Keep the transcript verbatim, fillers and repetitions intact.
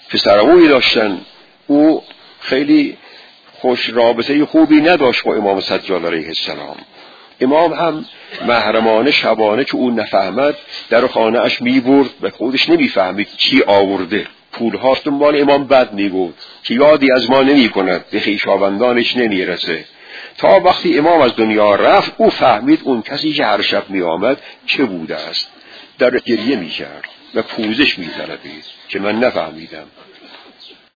پسرعمویی داشتن، او خیلی خوش رابطه خوبی نداشت با امام سجاد علیه السلام. امام هم محرمانه شبانه که اون نفهمد در خانه اش می برد و خودش نمی فهمید چی آورده. پول هاست دنبال امام بد می بود که یادی از ما نمی کند، به خویشاوندانش نمی رسه. تا وقتی امام از دنیا رفت او فهمید اون کسی که هر شب می آمد چه بوده است. در گریه می کرد و پوزش می طلبید که من نفهمیدم.